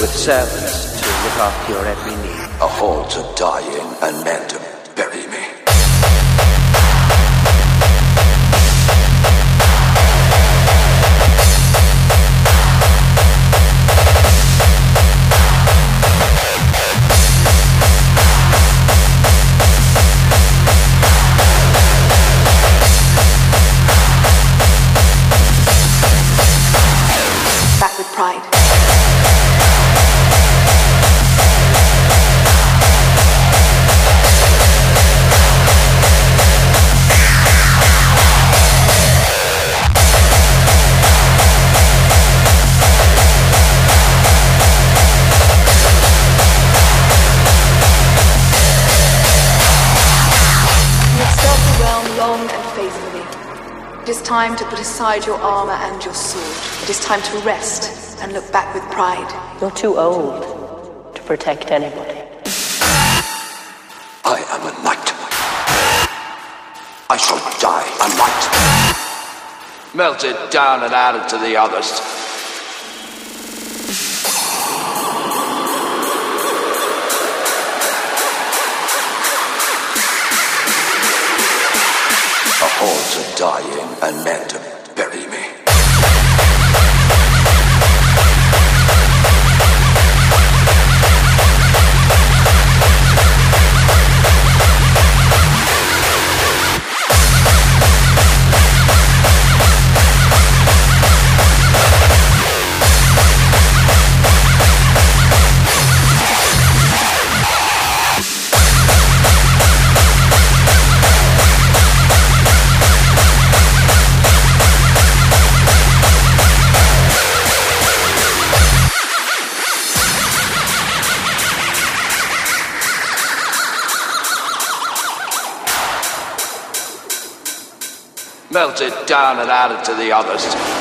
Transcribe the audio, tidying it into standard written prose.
with servants to look after your every need. A hall to die in and men to bury me. Back with pride. Long and faithfully. It is time to put aside your armor and your sword. It is time to rest and look back with pride. You're too old to protect anybody. I am a knight. I shall die a knight. Melt it down and add it to the others. A hall to die in and men to bury me. Melt it down and add it to the others.